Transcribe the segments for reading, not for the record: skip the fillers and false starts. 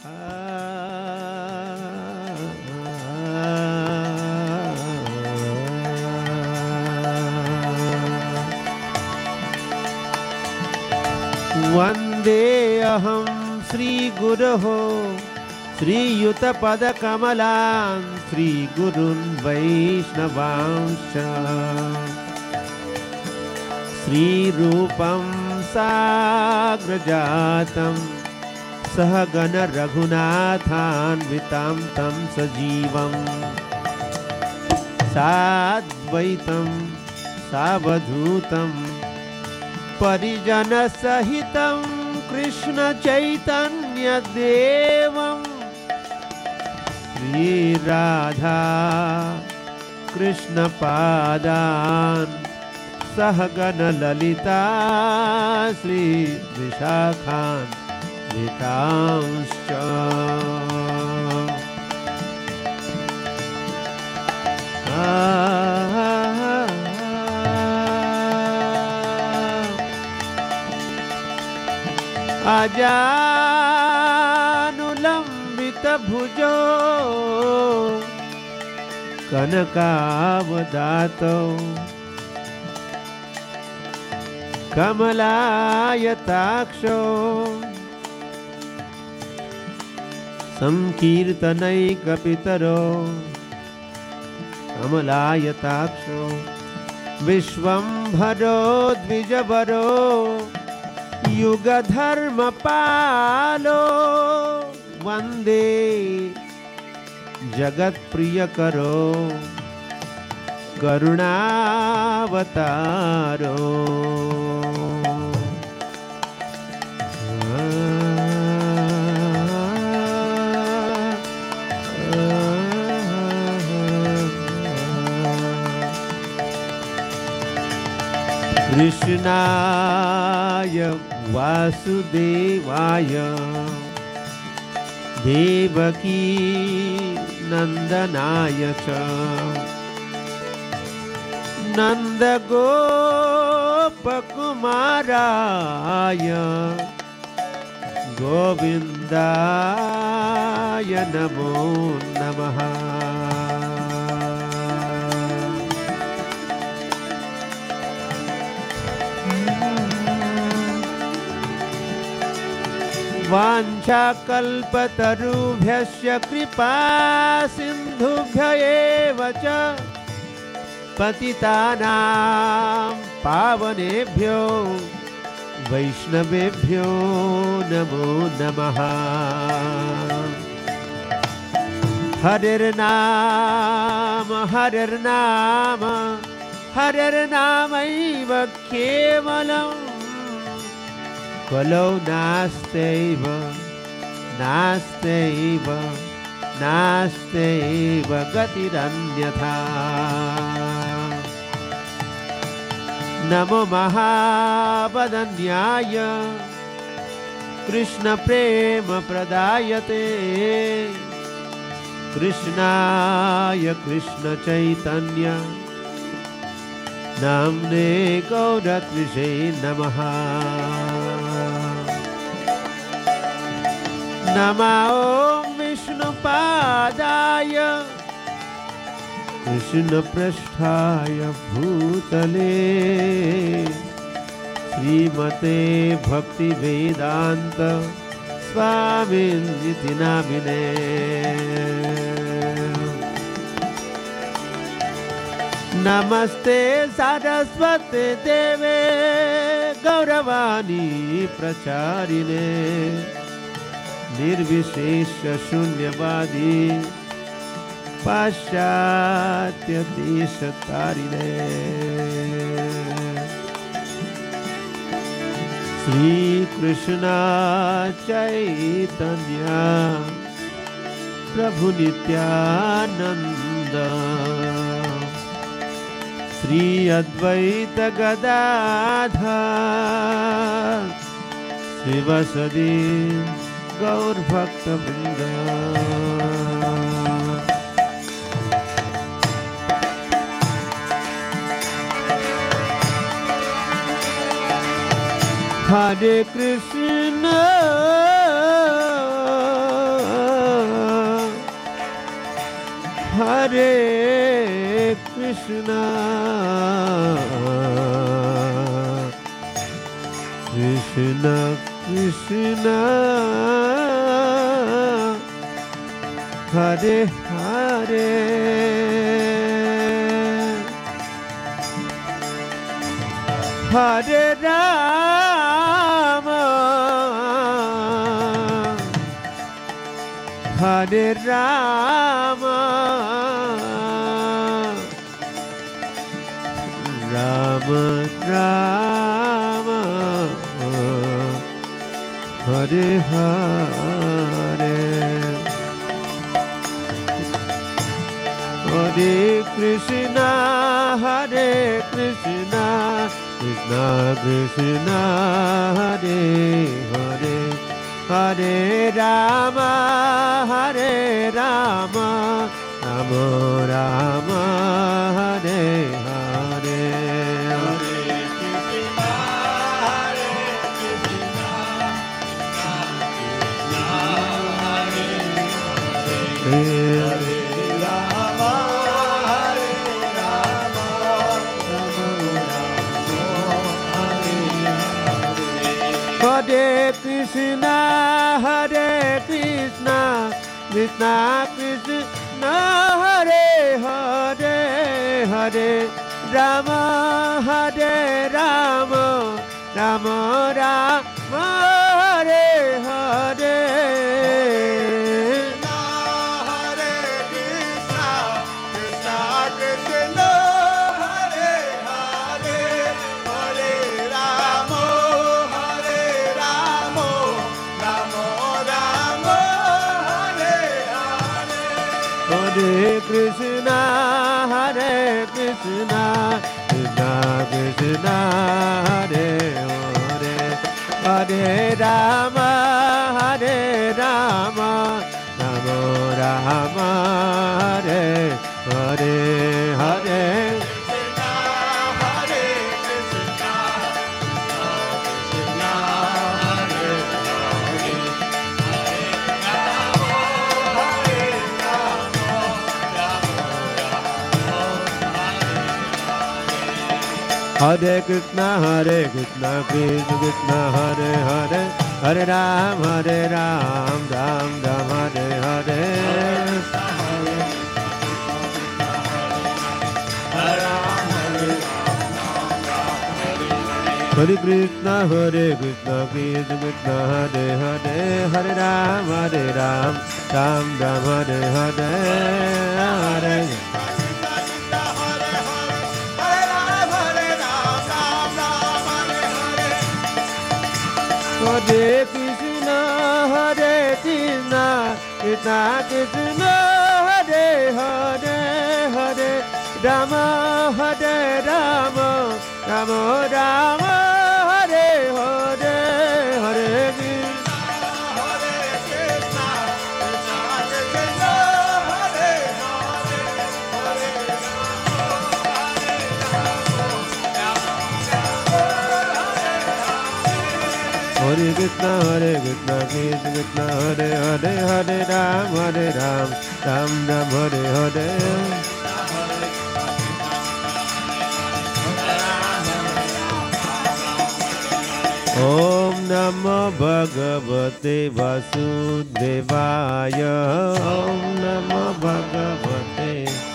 वन्देऽहं श्रीगुरोः श्रीयुतपदकमलां श्रीगुरून् वैष्णवांश्च श्रीरूपं साग्रजातं सहगण रघुनाथान्वितं तं सजीवं साद्वैतं सावधूतं परिजनसहितं कृष्ण चैतन्य देवं श्री राधा कृष्ण पादान् सहगण ललिता श्री विशाखान् वितांश्च अजानुलंबित भुजो कनकावदातो कमलायताक्षो संकीर्तनैकपितरो कमलायताक्षो विश्वंभरो द्विजवरो युगधर्मपालो वन्दे जगत्प्रियकरो करुणावतारो कृष्णाय वासुदेवाय देवकी नंदनाय च नंदगोपकुमाराय गोविन्दाय नमो नमः। वाञ्छाकल्पतरुभ्यश्च कृपा सिन्धुभ्य एव च पतितानां पावनेभ्यो वैष्णवेभ्यो नमो नमः। हरिर्नाम हरिर्नाम हरिर्नामैव केवलम् कलौ नास्त्यैव नास्त्यैव नास्त्यैव गतिरन्यथा। नमो महावदन्याय कृष्ण प्रेम प्रदायते कृष्णाय कृष्ण चैतन्य नाम्ने गौरत्विषे नमः। नमो विष्णुपादाय कृष्णपृष्ठाय भूतले श्रीमते भक्तिवेदान्त स्वामिनिति नामिने। नमस्ते सरस्वते देवे गौरवाणी प्रचारिणे निर्विशेष शून्यवादी पाश्चात्य देशतारिणे। श्री कृष्ण चैतन्य प्रभु नित्यानंद श्री अद्वैत गदाधर श्रीवासदि गौर भक्तवृंद। हरे Krishna Hare Krishna, Krishna Krishna, Hare Hare, Hare Rama, Hare Rama, Rama Rama, Hare Hare, Hare Krishna, Hare Krishna, Krishna Krishna, Hare Hare, Hare Rama, Hare Rama, Rama Rama, Hare Hare, Hare Krishna, Hare Krishna, Hare Rama, Hare Rama, Hare Krishna, Hare Krishna, Krishna Krishna, Hare Hare, Hare Rama, Hare Rama, Rama Rama, Hare Hare, Hare Krishna, Krishna Krishna, Hare Hare, Hare Rama, Hare Rama, Rama Rama, Hare Hare, Hare Krishna, Hare Krishna, Krishna Krishna, Hare Hare, Hare Rama, Hare Rama, Rama Rama, Hare Hare, Hare Krishna, Hare Krishna, Krishna Krishna, Hare Krishna, Hare Krishna, Krishna Krishna, Hare Hare, Hare Ram, Ram Ram, Hare Hare, Hare Krishna, Hare Krishna, Krishna Krishna, Hare Hare, Hare Ram, Ram Ram, Hare Hare, Hare Hare Krishna, Hare Krishna, Krishna Krishna, Hare Hare, Hare Rama, Hare Rama, Rama Rama, Hare Hare, Hare Krishna, Hare Krishna, Krishna Krishna, Hare Hare, Hare Hare Krishna, Hare Krishna, Krishna Krishna, Hare Hare, Hare Ram, Ram Ram, Hare Hare. Om Namo Bhagavate Vasudevaya. Om Namo Bhagavate.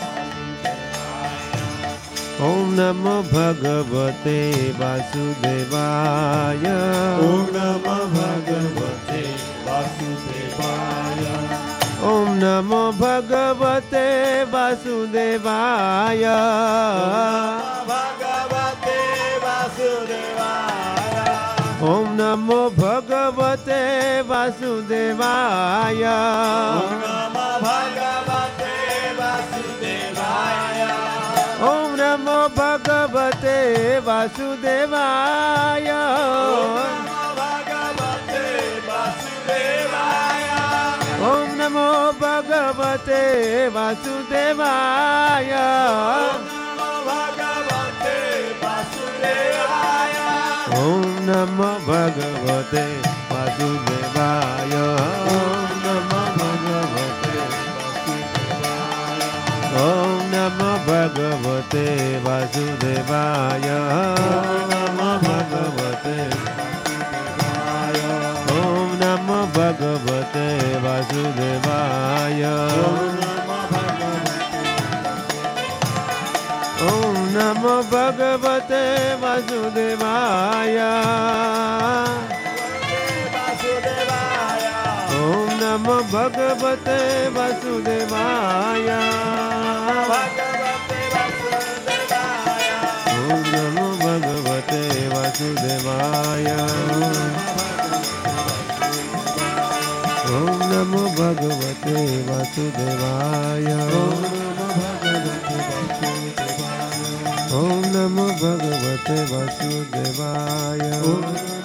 Om Namo Bhagavate Vasudevaya. Om Namo Bhagavate Vasudevaya. Om Namo Bhagavate Vasudevaya. Om Namo Bhagavate Vasudevaya. Om Namo Bhagavate Vasudevaya. Om Namo Bhagavate Vasudevaya. Om Namo Bhagavate Vasudevaya. Om Namo Bhagavate Vasudevaya. Om Namo Bhagavate Vasudevaya. नमो भगवते वासुदेवाय ओम नमो भगवते वासुदेवाय ओम नमो भगवते वासुदेवाय ओम नमो भगवते वासुदेवाय